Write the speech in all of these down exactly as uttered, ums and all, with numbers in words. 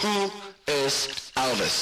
Who is Elvis?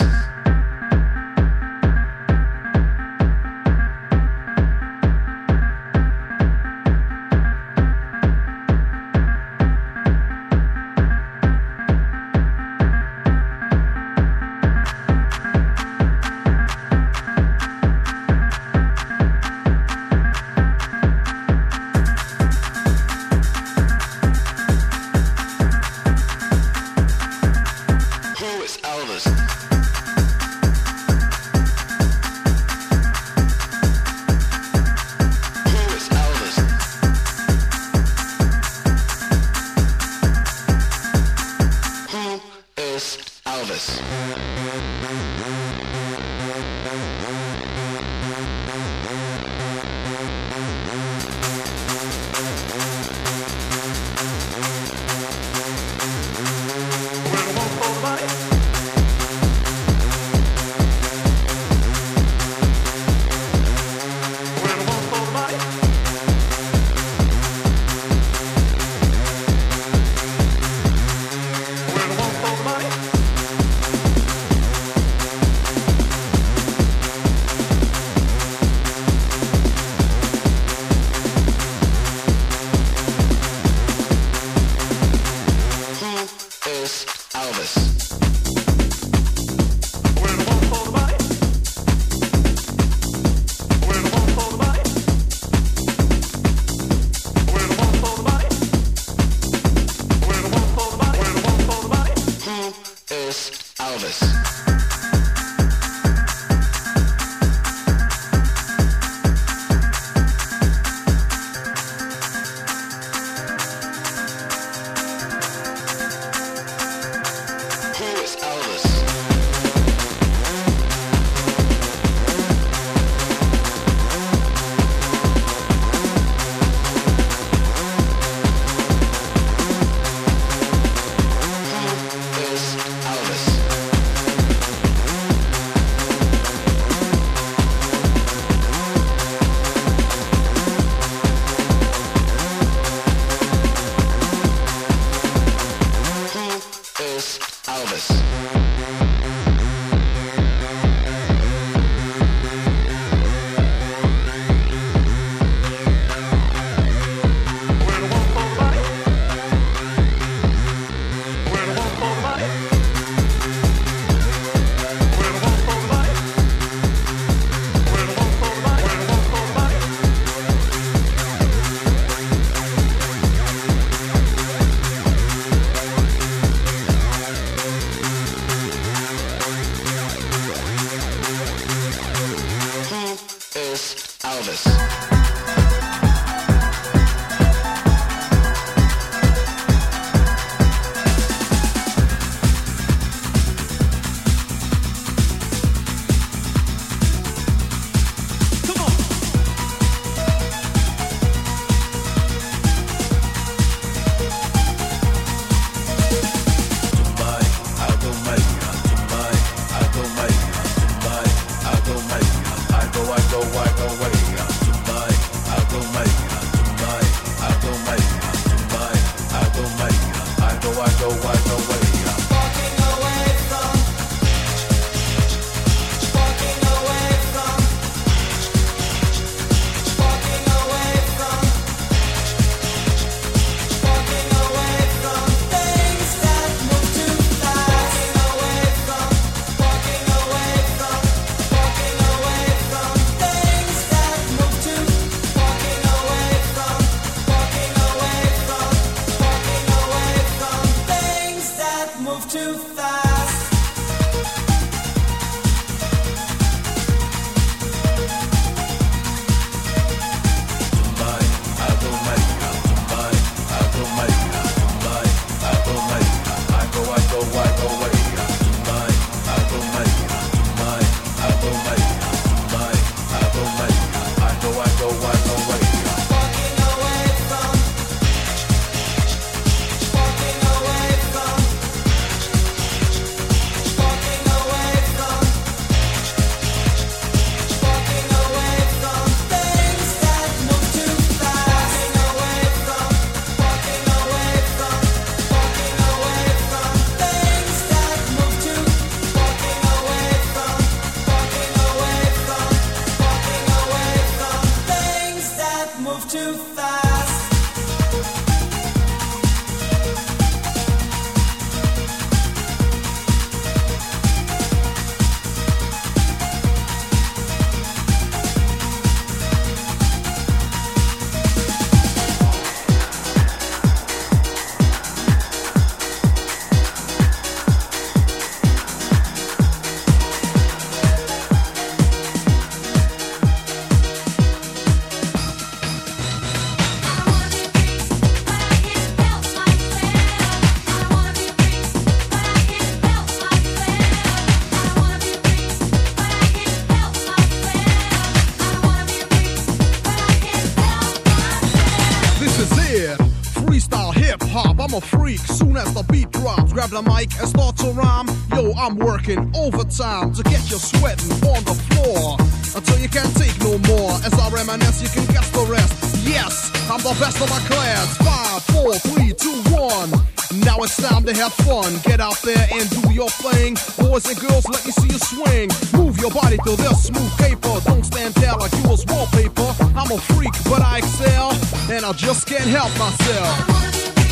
I'm a freak, soon as the beat drops. Grab the mic and start to rhyme. Yo, I'm working overtime to get you sweating on the floor until you can't take no more. As I reminisce, you can guess the rest. Yes, I'm the best of my class. Five, four, three, two, one. Now it's time to have fun. Get out there and do your thing. Boys and girls, let me see you swing. Move your body to this smooth paper. Don't stand there like you was wallpaper. I'm a freak, but I excel, and I just can't help myself.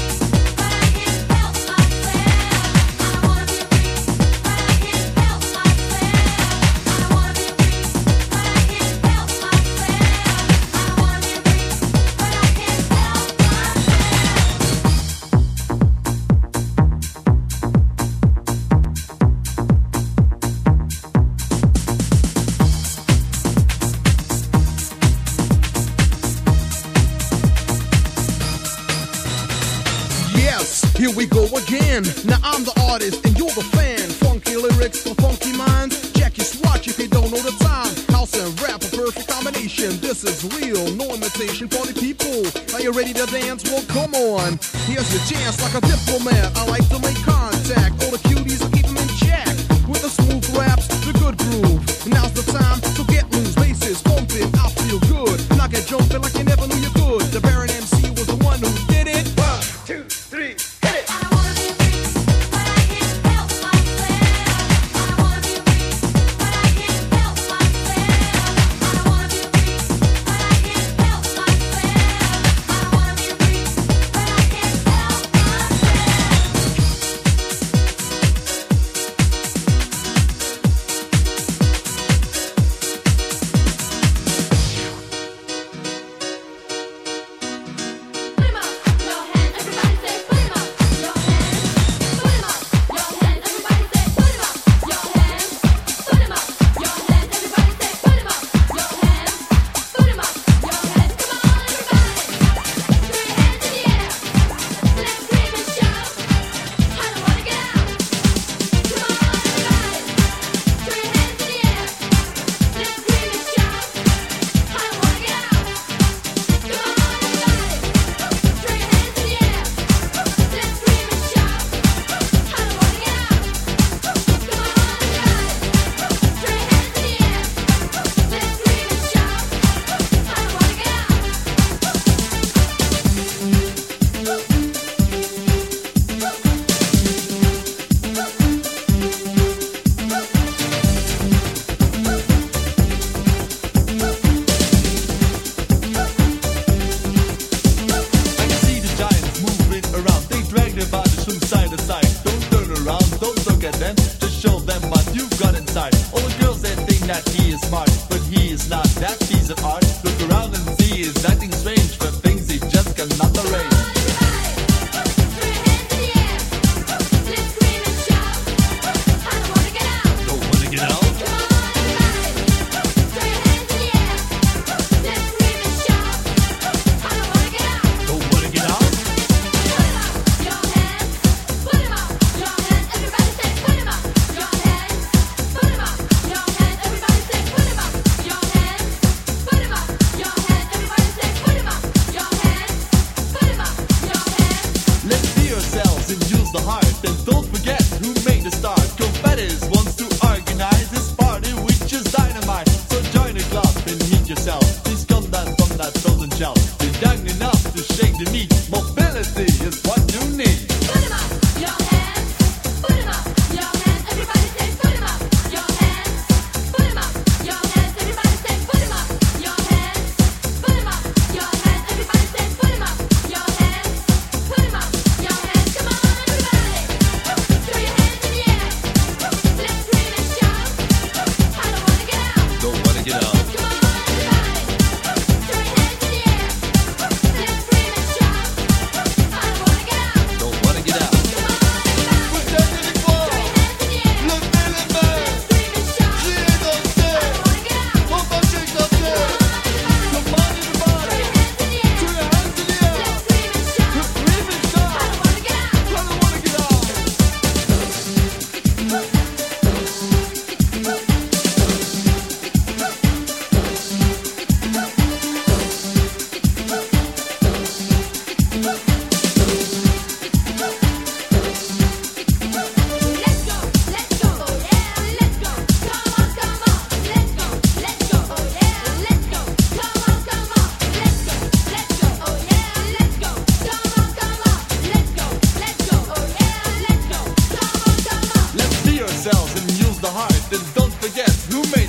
Here we go again. Now I'm the artist and you're the fan. Funky lyrics for funky minds. Check your swatch if you don't know the time. House and rap, a perfect combination. This is real, no imitation for the people. Are you ready to dance? Well, come on. Here's your chance like a diplomat. I like to make contact. All the cuties, I keep them in check. With the smooth raps, the good groove. Now's the time to get loose. Bases pumping, I feel good. And I get jumping like you never knew you could. The Baron M C was the one who did it. One, two, three.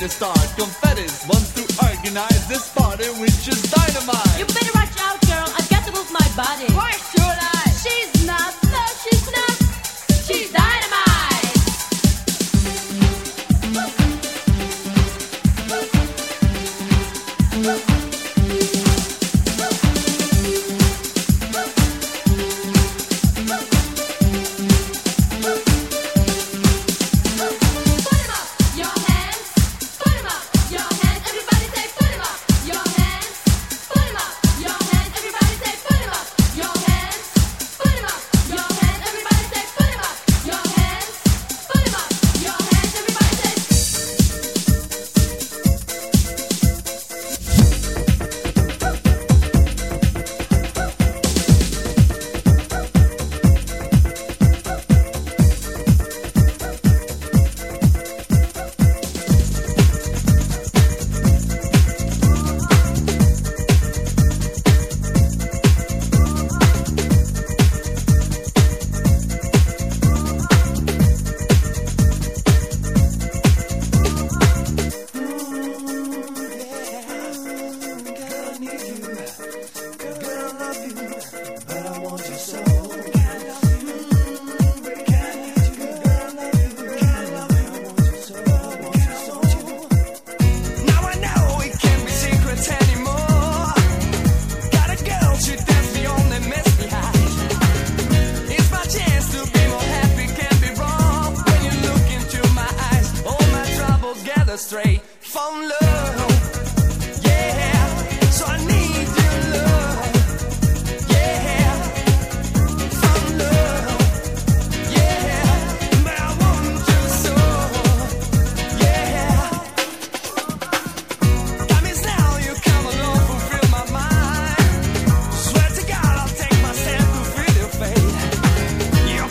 to start. Confettis wants to organize this party, which is dynamite. You better watch out, girl. I've got to move my body. Why should I? She's not. No, she's not. She's dynamite.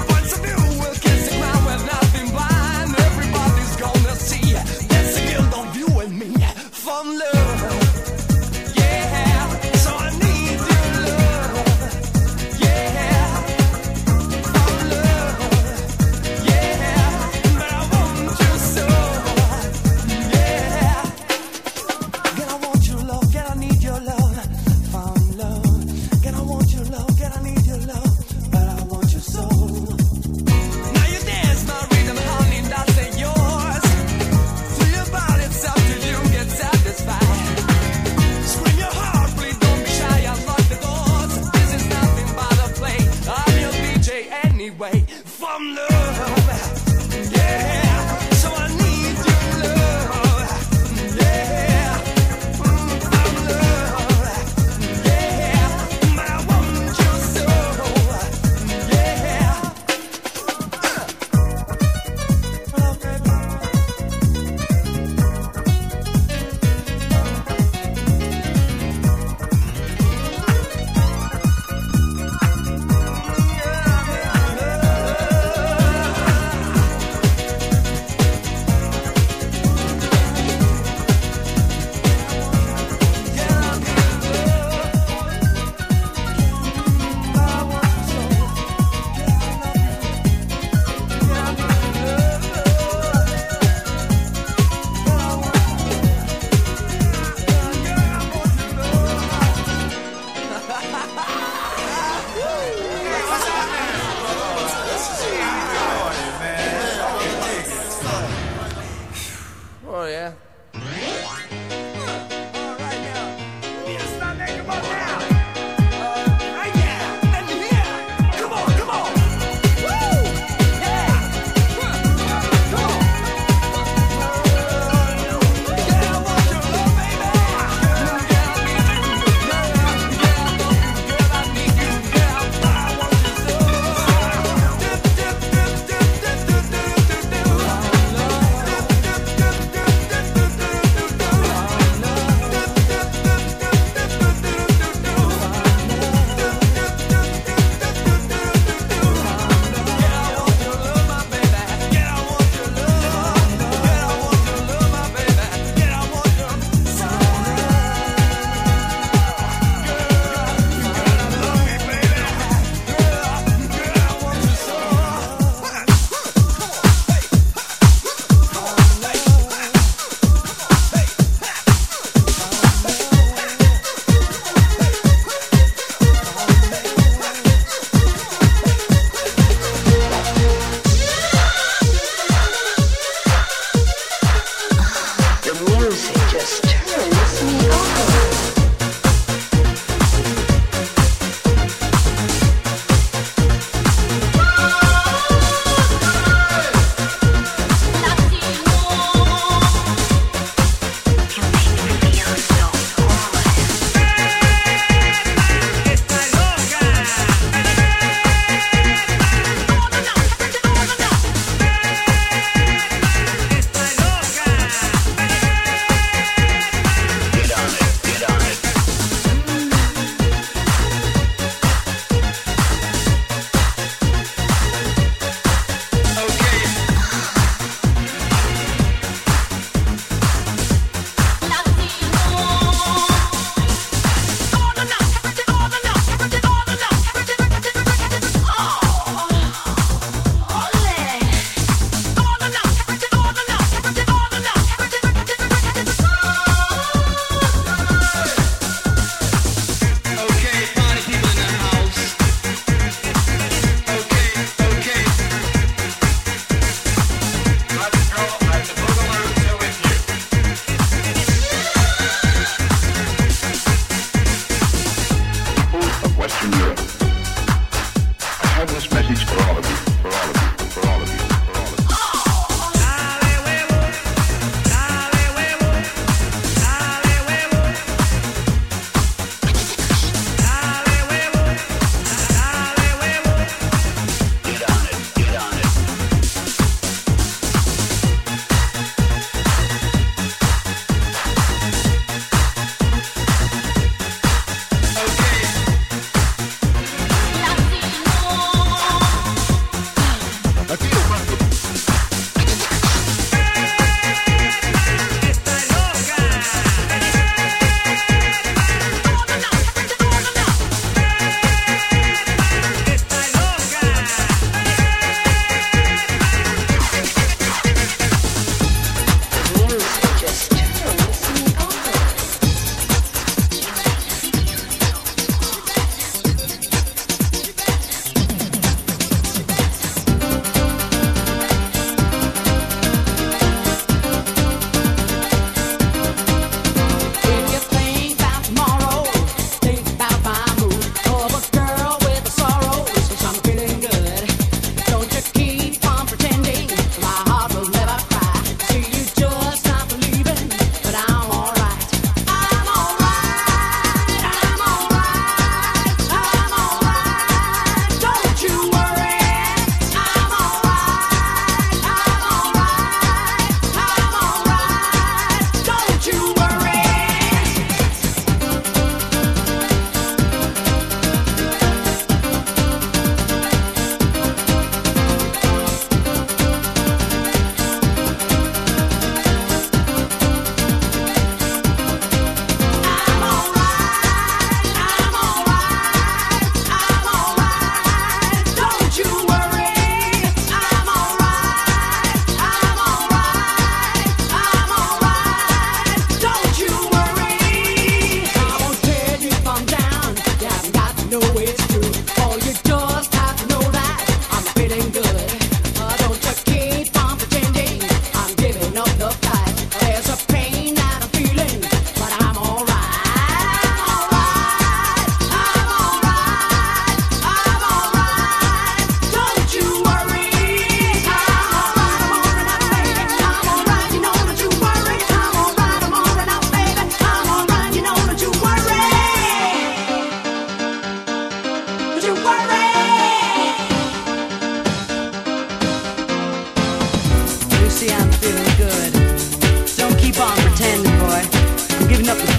Don't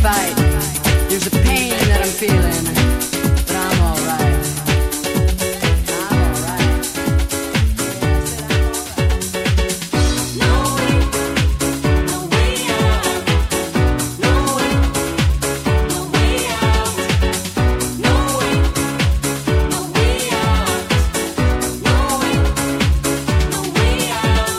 fight. There's a pain that I'm feeling, but I'm alright. I'm alright. No way, no way out. No way, no way out. No way, no way out. No way, no way out.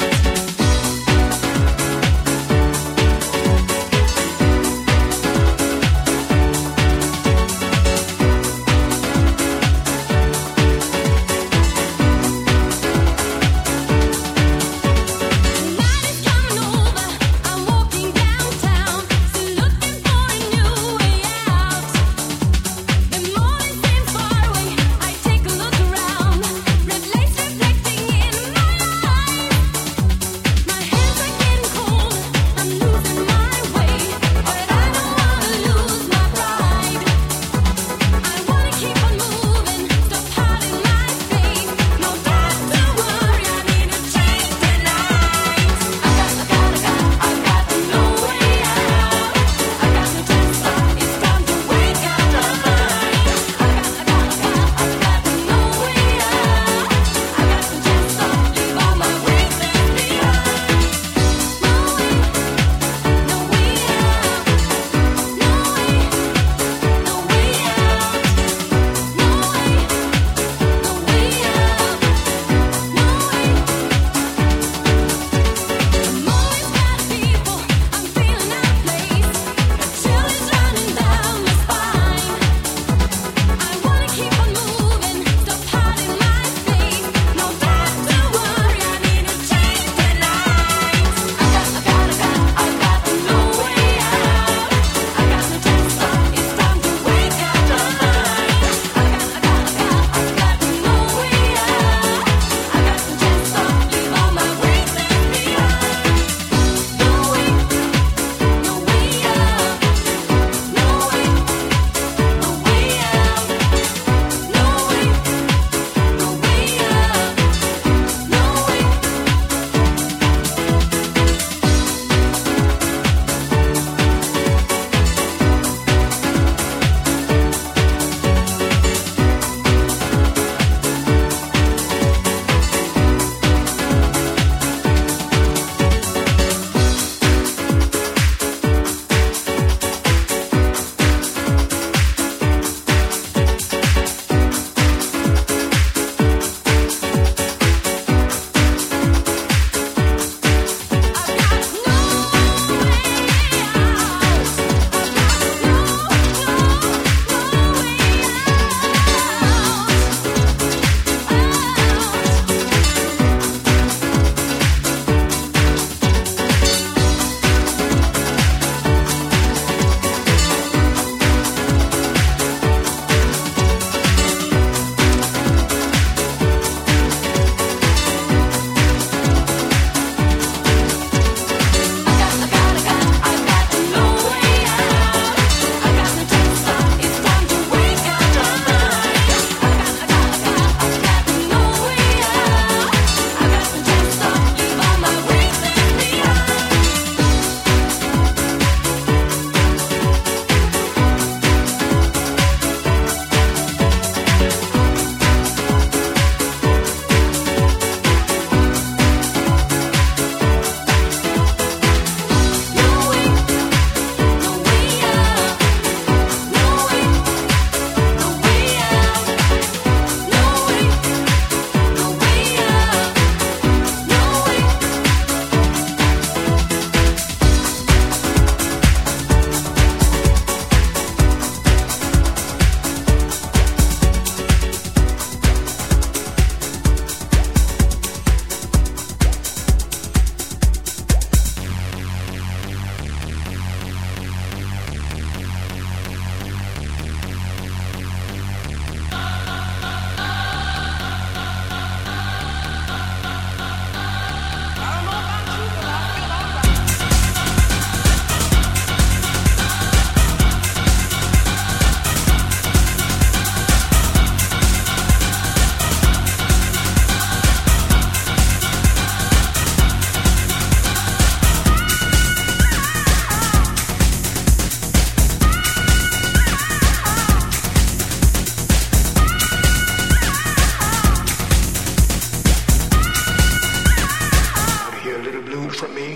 little blues from me?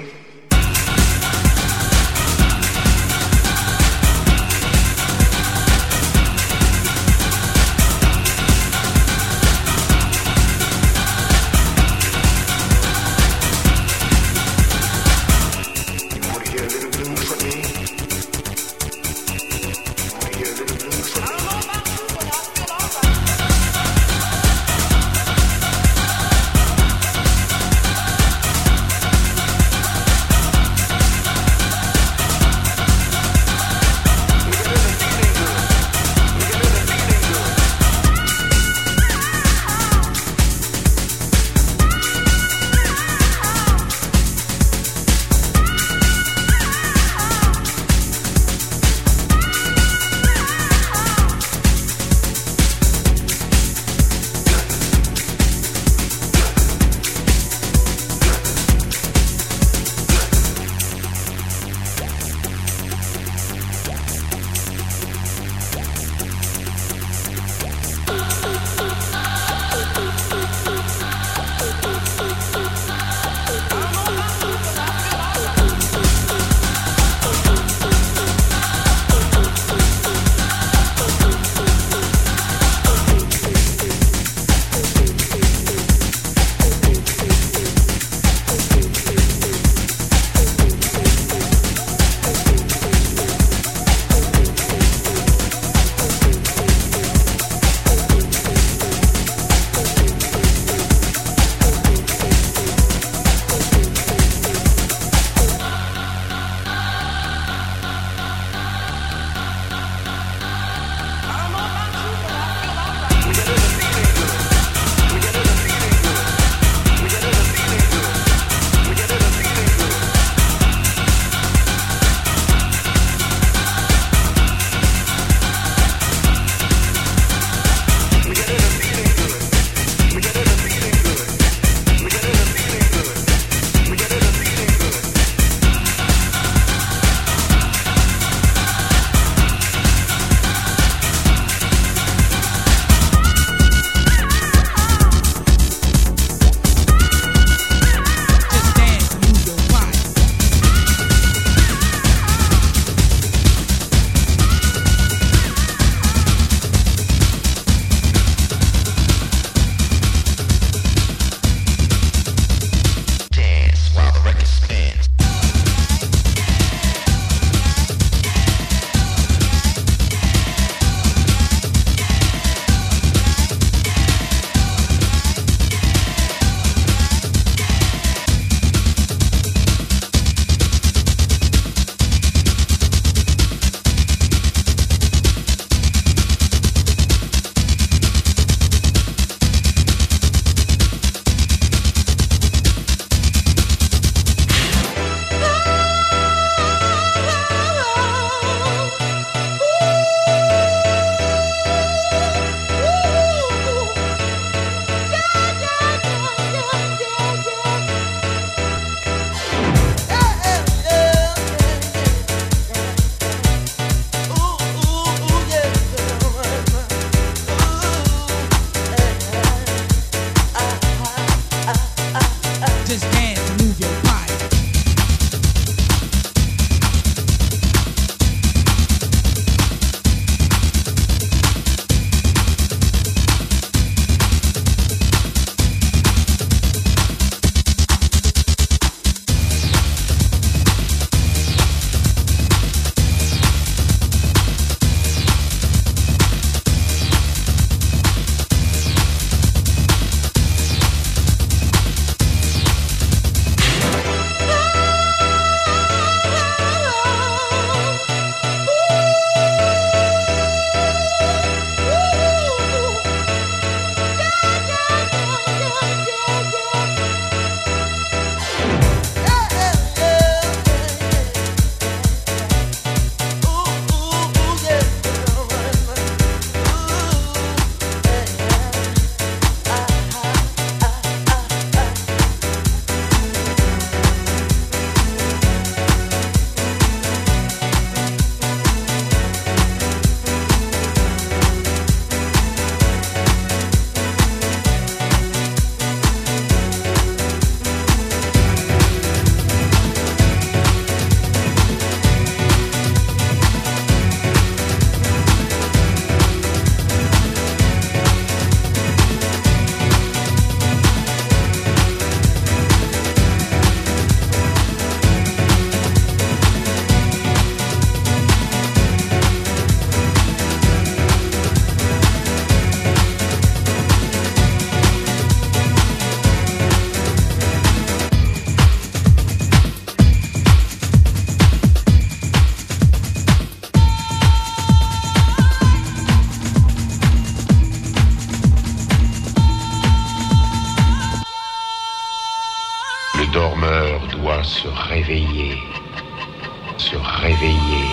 doit se réveiller, se réveiller.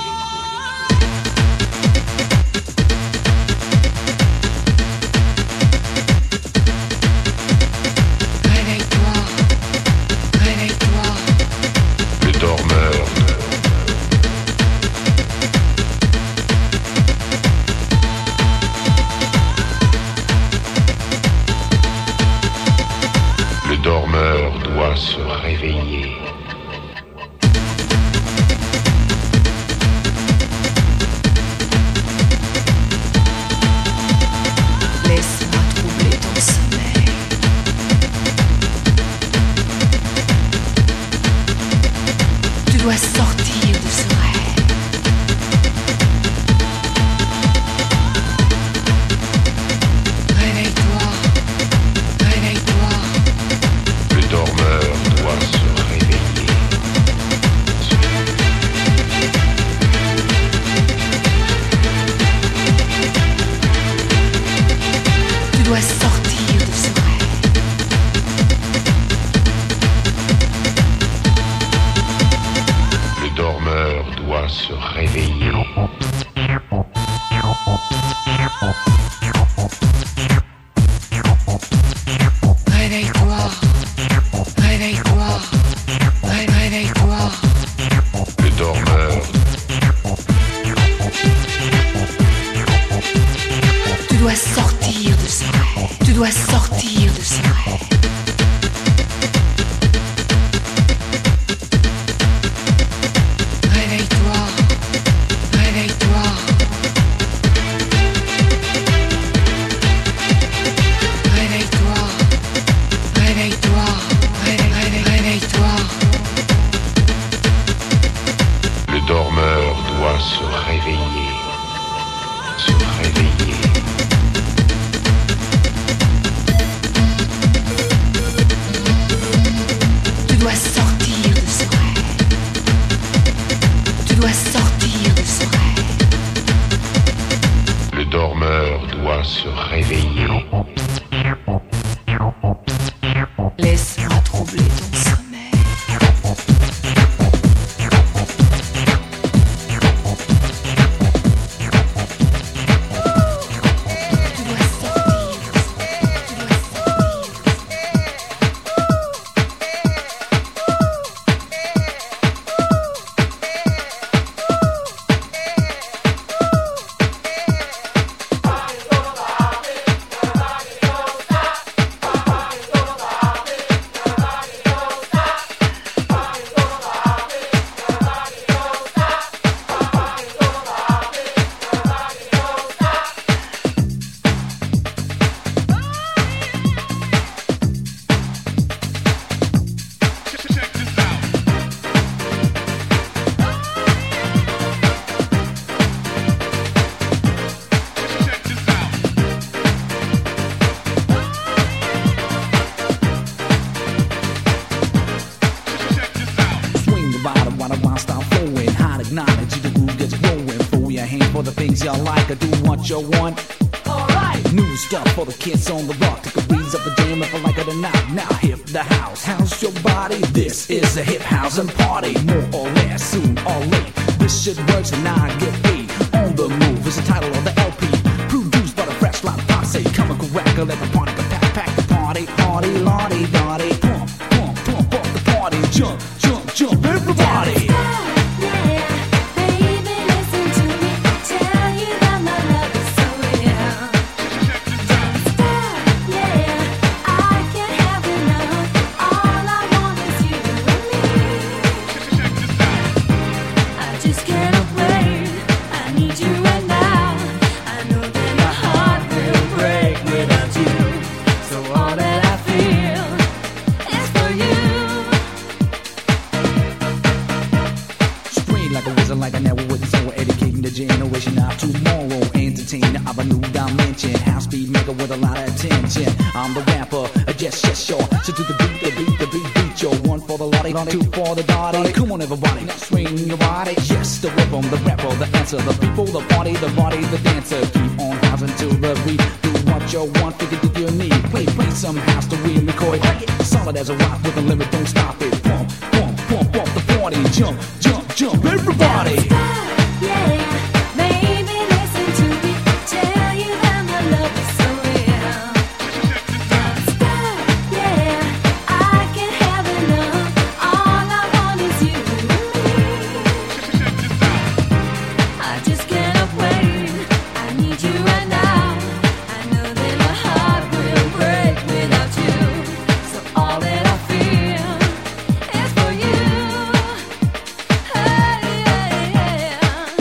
Réveille-toi, réveille-toi. Le dormeur. Le dormeur doit se réveiller. Laisse-moi troubler ton sommeil. Tu dois sortir de ce rêve. Réveille-toi, réveille-toi. Le dormeur doit se réveiller. Tu dois sortir de ce rêve. Le dormeur doit se réveiller. Réveille-toi, réveille-toi, ré- réveille-toi. Le dormeur. Tu dois sortir de ce rêve. Tu dois sortir de ce rêve. Réveille-toi, réveille-toi. Réveille-toi, réveille-toi, ré- ré- réveille-toi. Le dormeur doit se réveiller. Se réveiller. Tu dois sortir de ce rêve. Tu dois sortir de ce rêve. Le dormeur doit se réveiller. Laisse-moi troubler ton sommeil. Tu dois sortir de ce rêve. Tu dois sortir de ce Swing the bottom while the wine start flowing. Hot acknowledge the groove gets growing. Throw your hand for the things you like. I do what you want. Alright. New stuff for the kids on the block. Take a breeze up the jam if I like it or not. Now hip the house. House your body. This is a hip house and party. More or less, soon or late. This shit works and I get paid. On the move is the title of the L P. Produced by the fresh line posse. Come and crack, let the party go pack, pack the party. Party, lottie, dottie. Pump, pump, pump up the party. Jump, jump, jump, everybody. Like a network with so educating the generation of tomorrow. Entertainer of a new dimension. House speed maker with a lot of attention. I'm the rapper, uh, yes, yes, sure. So to the beat, the beat, the beat, beat, yo. One for the Pavarotti, two for the Dottie. Come on everybody, now swing your body. Yes, the rhythm, the rebel, the answer, the people, the party, the body, the dancer. Keep on housing till the beat. Do what you want, figure that you need. Play, play some house to win, record. Solid as a rock with a limit, don't stop it. Pump, pump, pump, pump the party. Jump, jump, jump, everybody. Yeah, baby, listen to me. Tell you that my love is so real. Stop, yeah, I can't have enough. All I want is you and me. I just cannot wait. I need you right now. I know that my heart will break without you. So all that I feel is for you. Hey, yeah, yeah.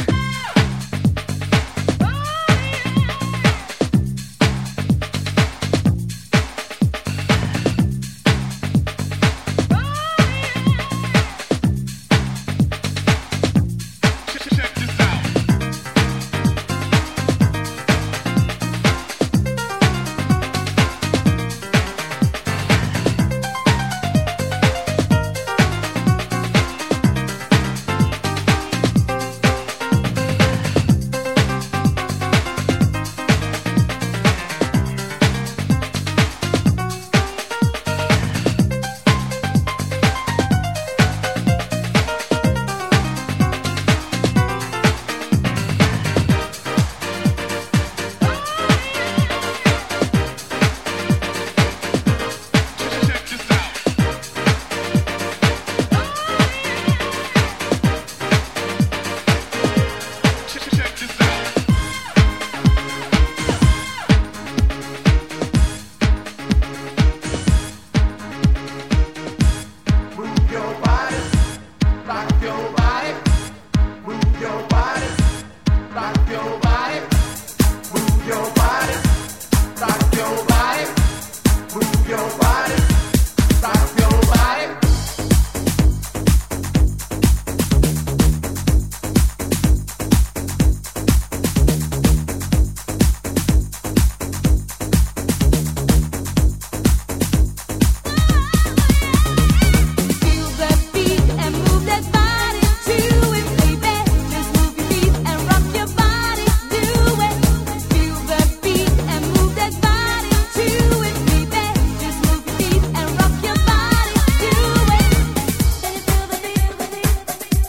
Feel that beat and move that body to it, baby. Just move your feet and rock your body, do it. Feel that beat and move that body to it, baby. Just move your feet and rock your body, do it. Can you feel the beat? Can you feel the beat?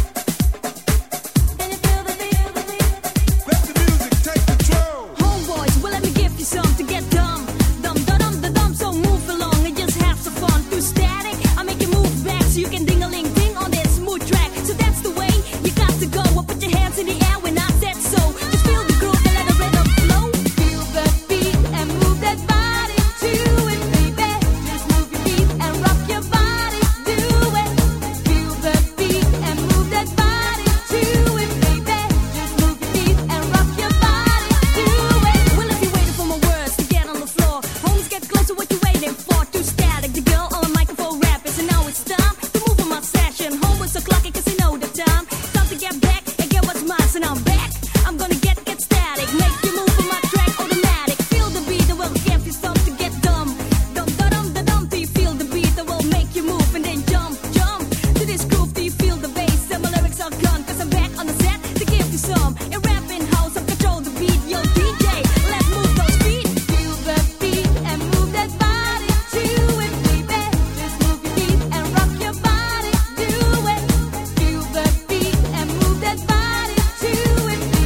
Let the music take control. Homeboys, well let me give you some to get dumb. Dum da dum da dum, so move along and just have some fun. Through static, I make you move back so you can ding a ling ding on this smooth track. So that's the way you got to go. Well, put your hands in the air when I said so. Just feel the groove and let the rhythm flow. Feel the beat and move that body to it, baby. Just move your feet and rock your body, do it. Feel the beat and move that body to it, baby. Just move your feet and rock your body, do it. Well, if you're waiting for my words to get on the floor, homies get closer, what you waiting for? Too static, the girl on the microphone rapping, so now it's time to move on my session. Homework's so clocky 'cause you know the time. Time to get back and get what's mine, so now I'm back. I'm gonna get get static, make you move on my track automatic. Feel the beat that will give you some to get dumb. Dum da dum da dum, do you feel the beat that will make you move and then jump, jump to this groove? Do you feel the bass? And my lyrics are gone 'cause I'm back on the set to give you some. In rapping house, I control the beat, yo D J, let's move those feet. Feel the beat and move that body to it, baby. Just move your feet and rock your body, do it. Feel the beat and move that body to it, baby.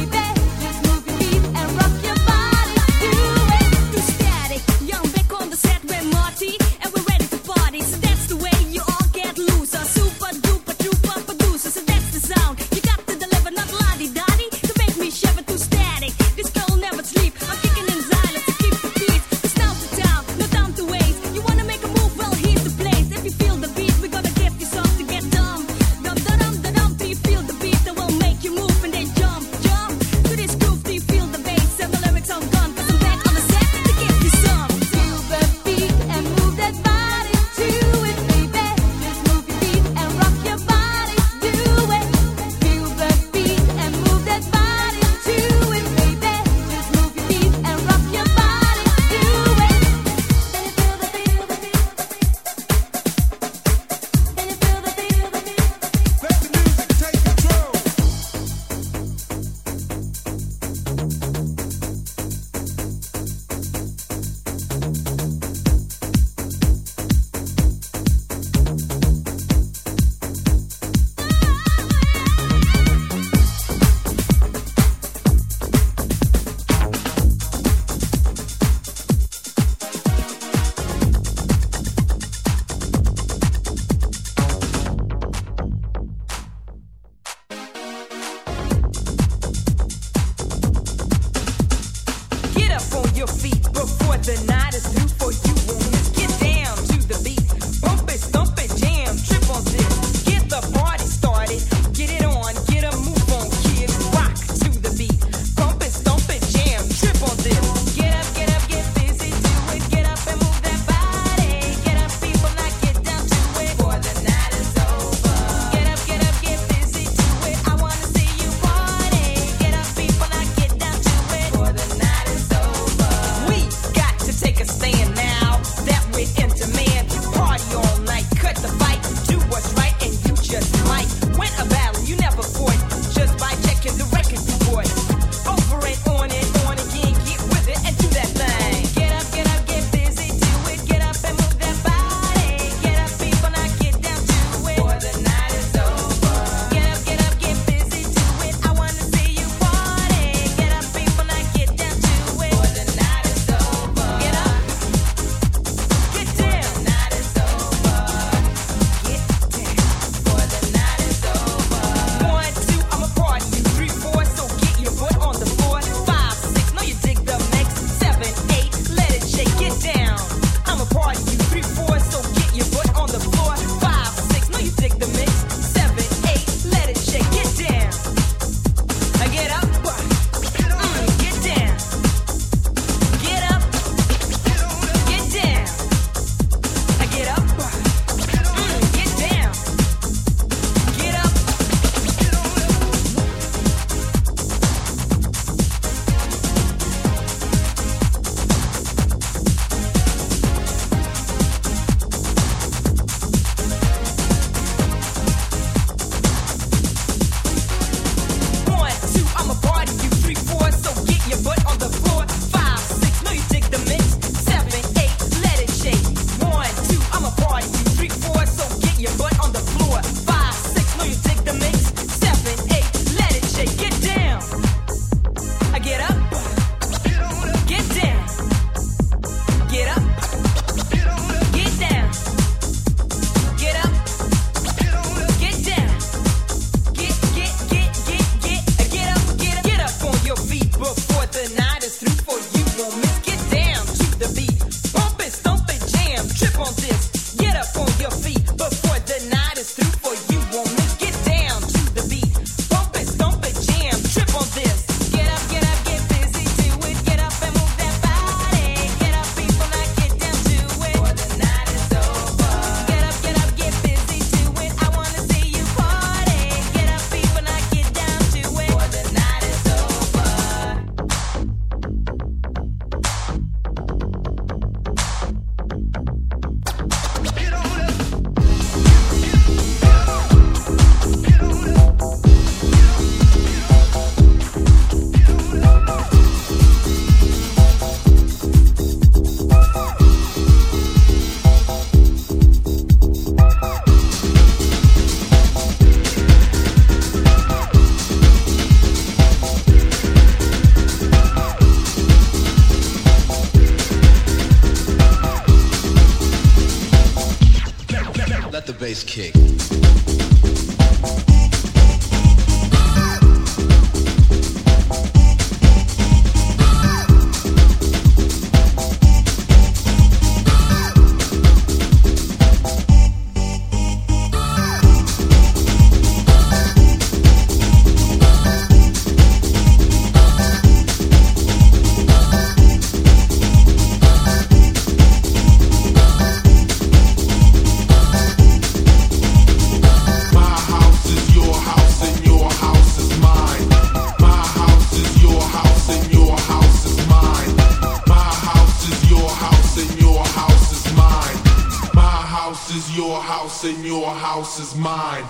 And your house is mine.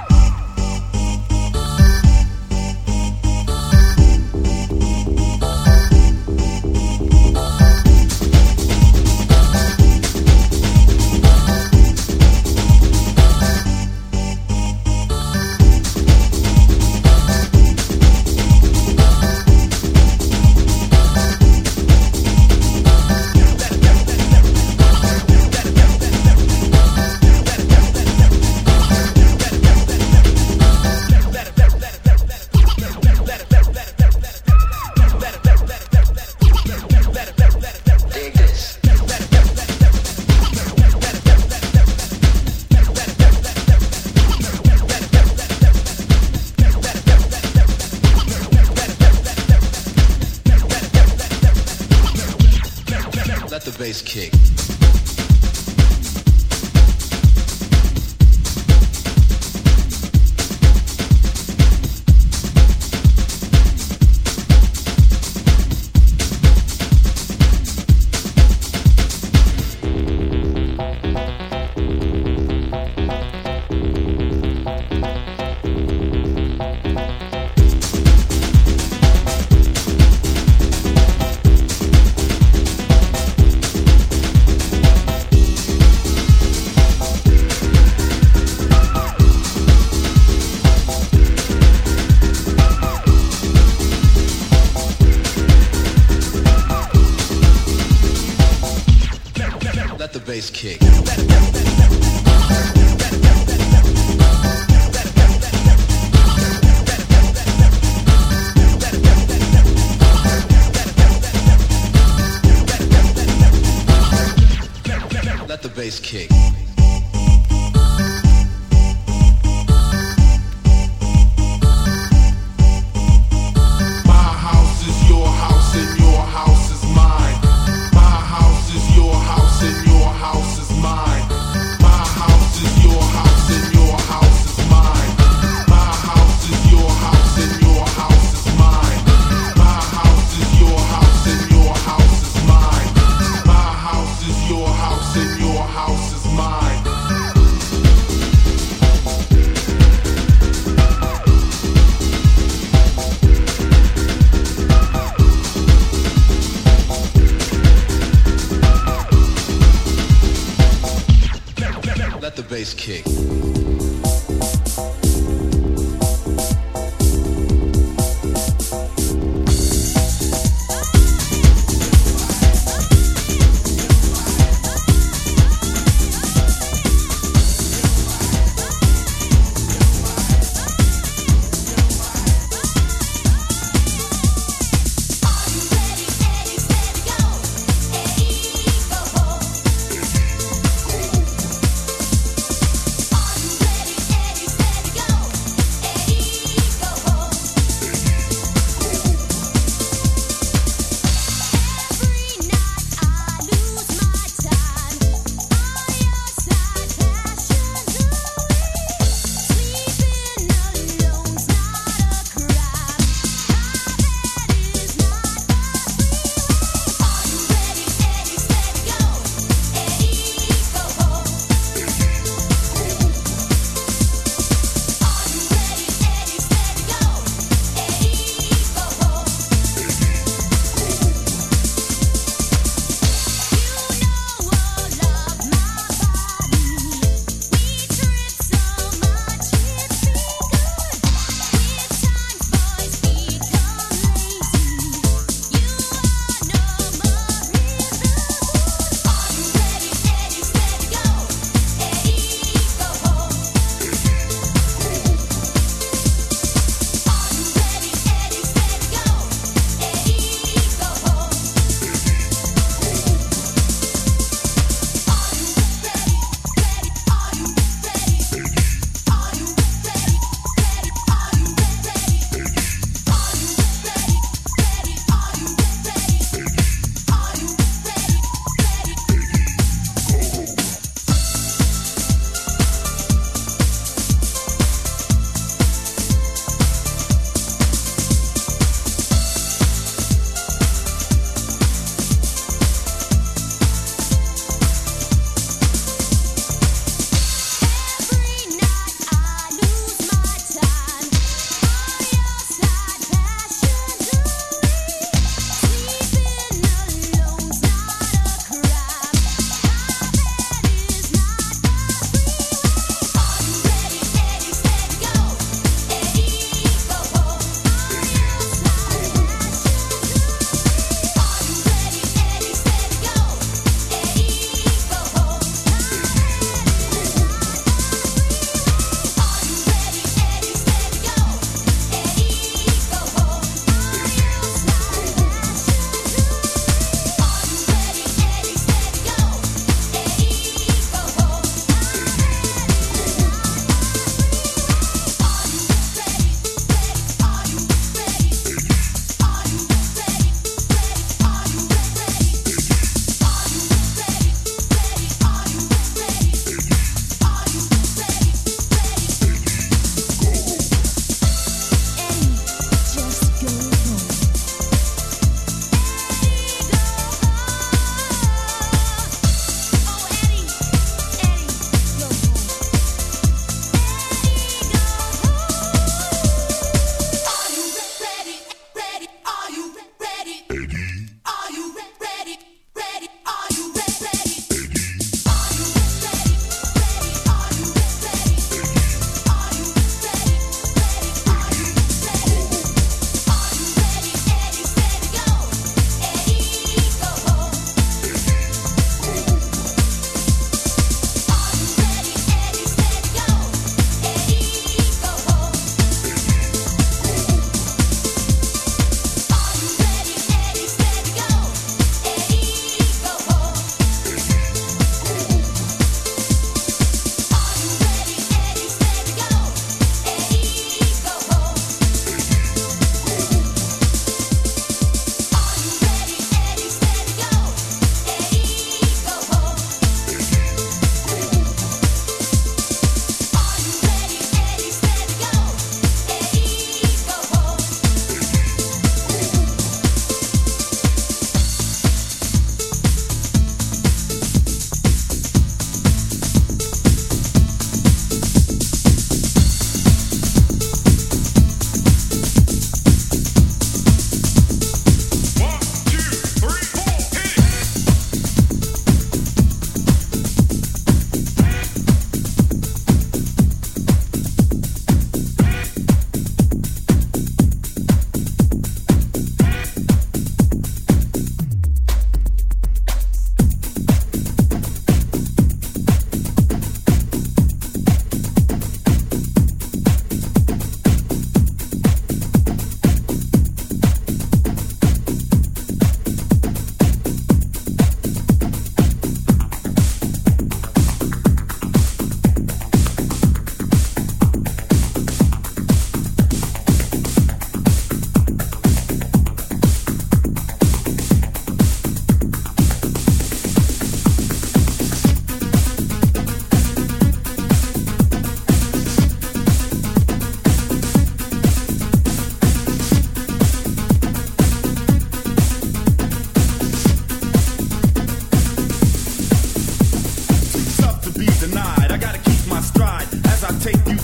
Let the bass kick. Let the bass kick. Let the bass kick. Your house and your house is mine.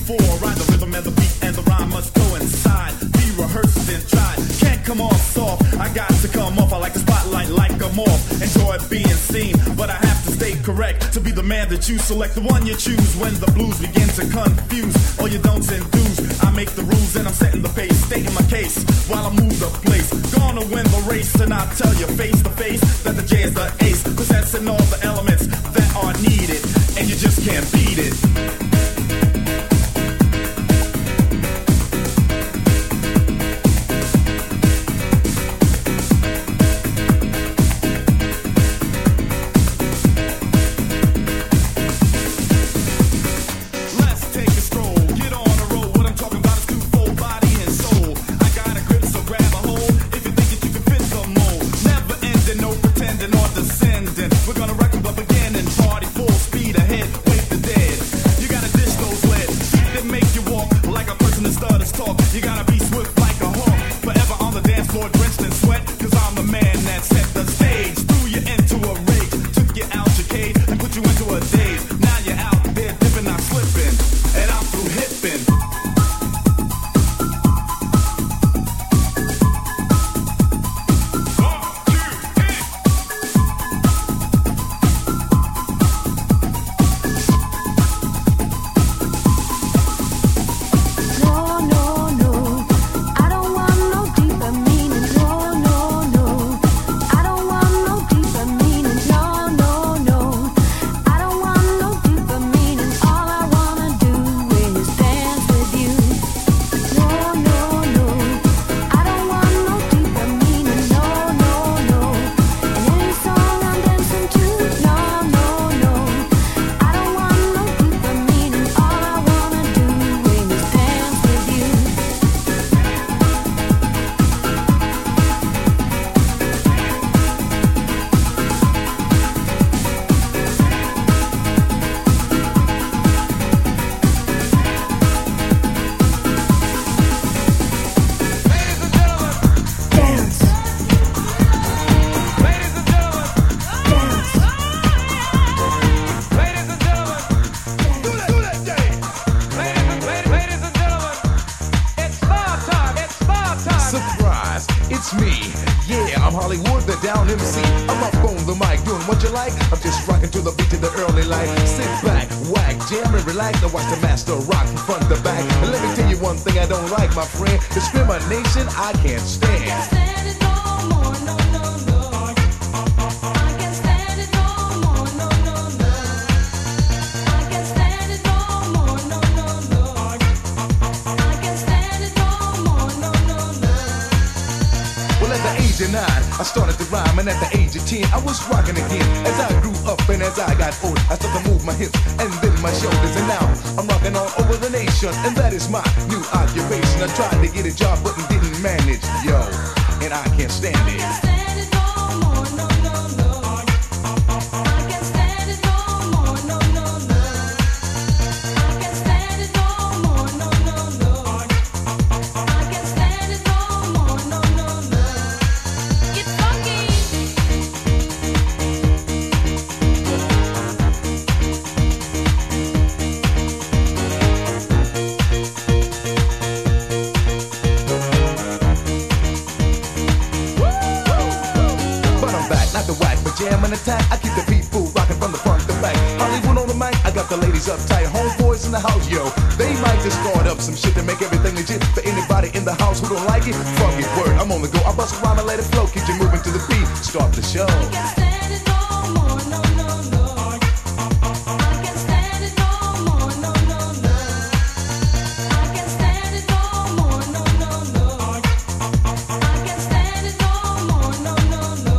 before. Ride the rhythm and the beat and the rhyme must coincide. Be rehearsed and tried. Can't come off soft. I got to come off. I like the spotlight like a moth. Enjoy being seen, but I have to stay correct to be the man that you select, the one you choose when the blues begin to confuse all your don'ts and do's. I make the rules and I'm setting the pace, stating my case while I move the place. Gonna win the race, and I'll tell you face to face that the J is the ace, possessing all the elements that are needed, and you just can't beat it. Discrimination I can't stand. I can't stand it no more, no, no, no. I can't stand it no more, no, no, no. I can't stand it no more, no, no, no. I can't stand it no more, no, no, no. Well, at the age of nine, I started to rhyme, and at the age of ten, I was rocking again. As I grew up and as I got old, I started to move my hips and then my shoulders, and now I'm rocking all over the nation, and that is my new occupation. I tried to get a job, but didn't manage, yo, and I can't stand it. I can't stand it no more, no, no, no. I can't stand it no more, no, no, no. I can't stand it no more, no, no, no. I can't stand it no more, no, no, no. Get funky. Jam and attack, I keep the people rocking from the front to back. Hollywood on the mic, I got the ladies uptight. Homeboys in the house, yo, they might just start up some shit to make everything legit. For anybody in the house who don't like it, fuck it, word, I'm on the go. I bust a rhyme and let it flow, keep you moving to the beat, start the show. I can't stand it no more, no, no, no. I can't stand it no more, no, no, no. I can't stand it no more, no, no, no. I can't stand it no more, no, no, no.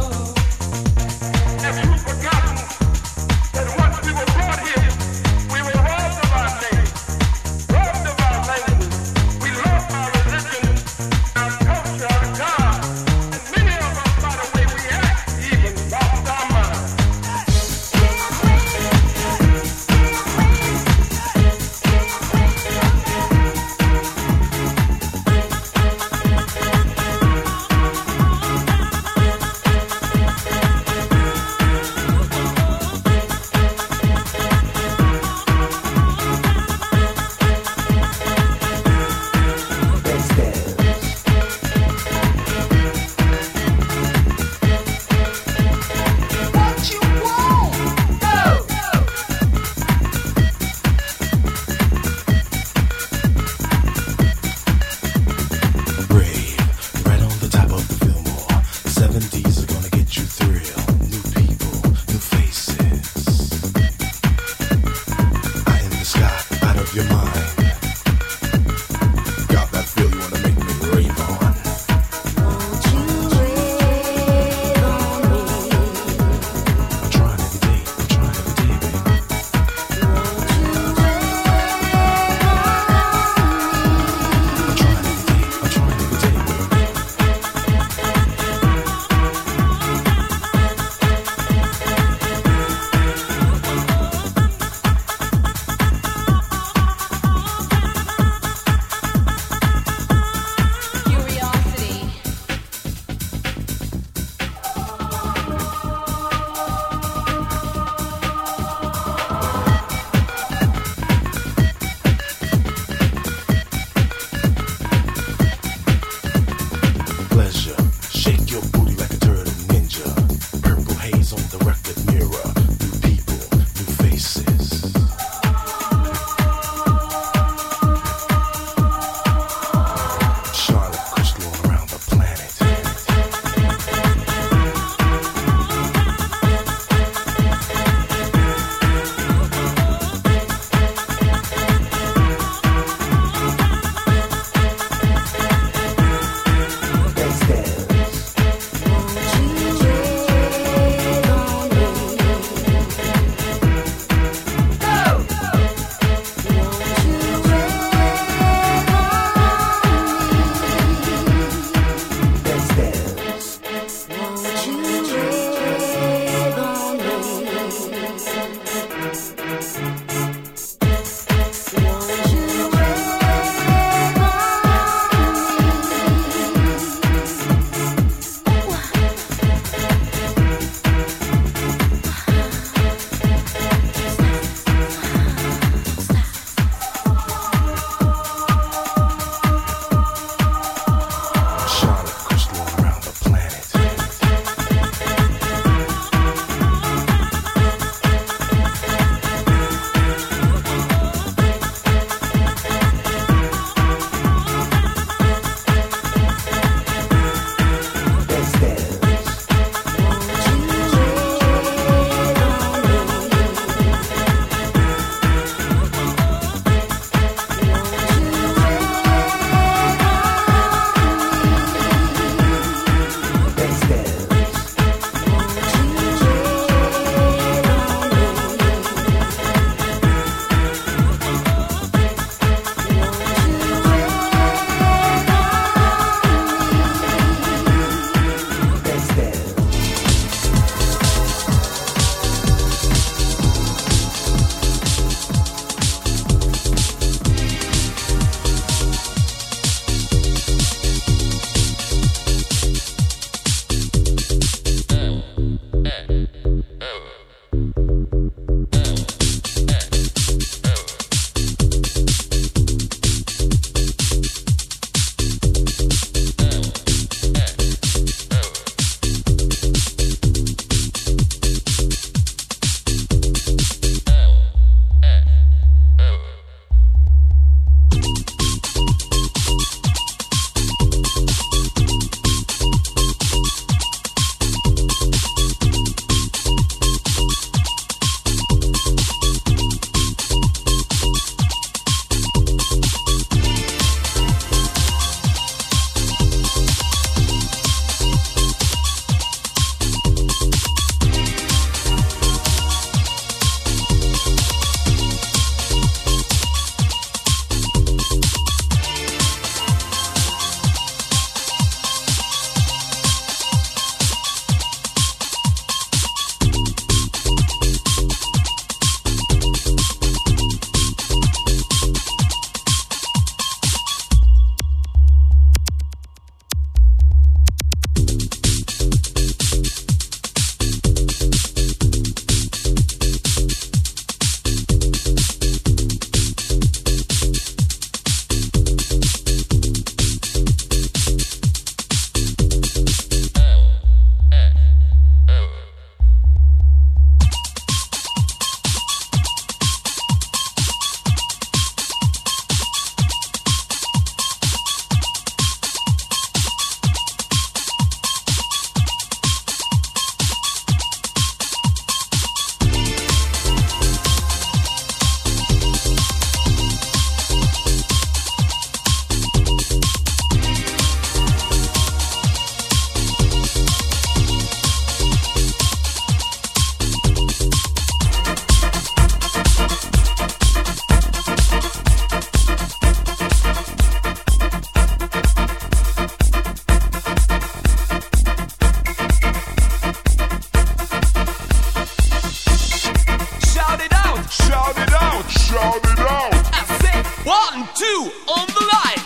One, two, on the line.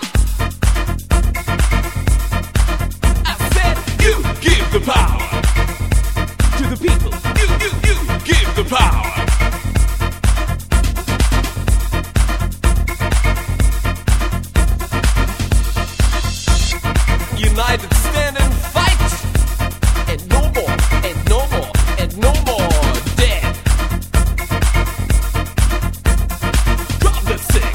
I said you give the power to the people. You, you, you give the power. United stand and fight. And no more, and no more, and no more dead. Drop that sick.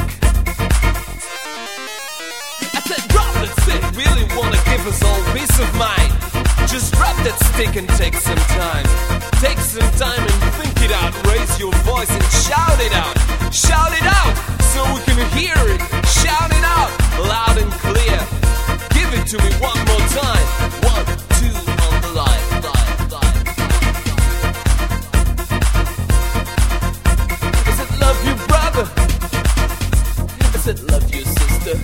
I said drop that sick. Really wanna give us all peace of mind. Just drop that stick and take some time. Take some time and think it out. Raise your voice and shout it out. Shout it out so we can hear it. Shout it out loud and clear. Give it to me one more time. One, two, on the line, line, line. I said love you, brother. I said love you, sister.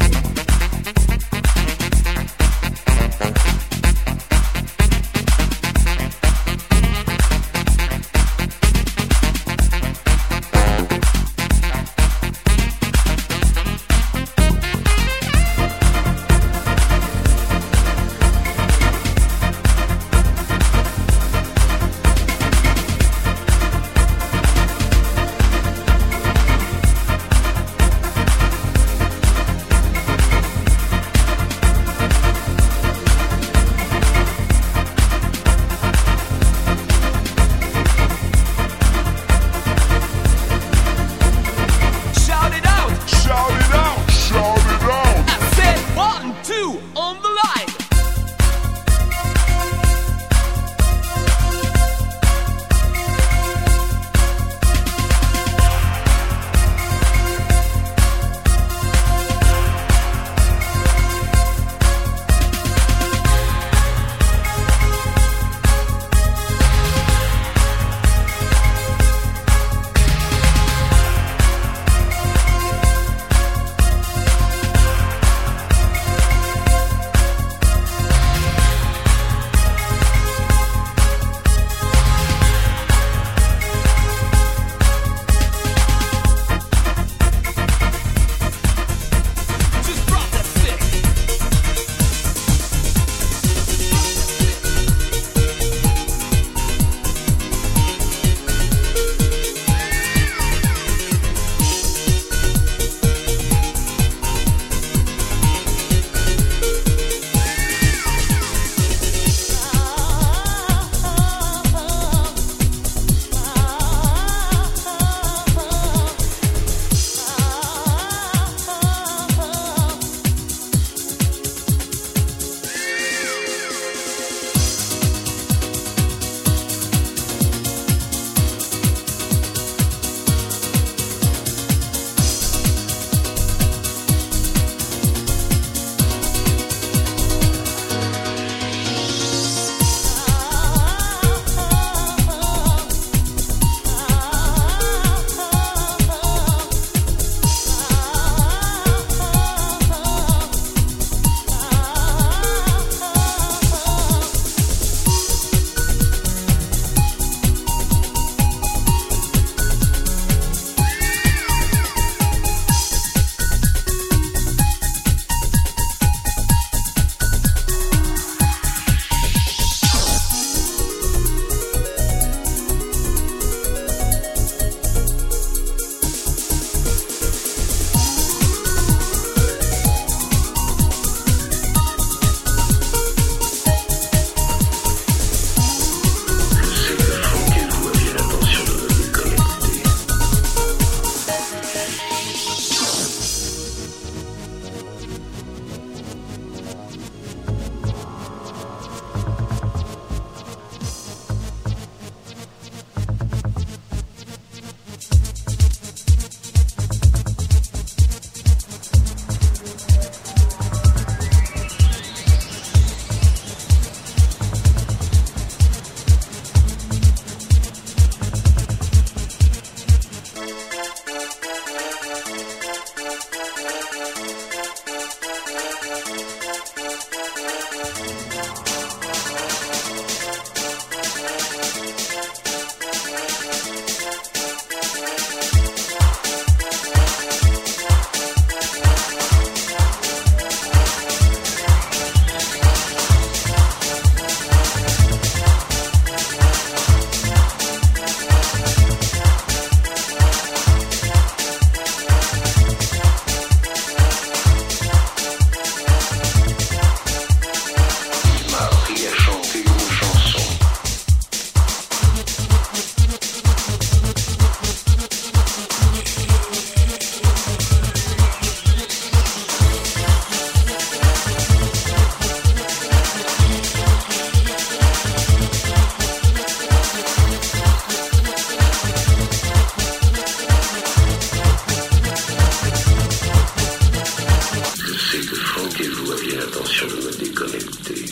Franck et vous aviez l'intention de me déconnecter.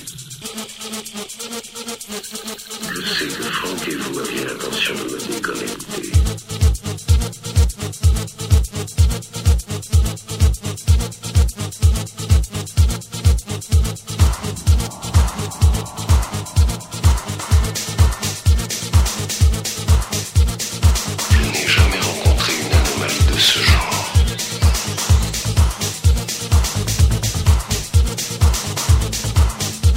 Je sais que Franck et vous aviez l'intention de me déconnecter. Thank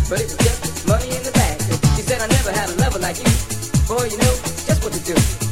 but it was just money in the bag. She said I never had a lover like you. Boy, you know just what to do.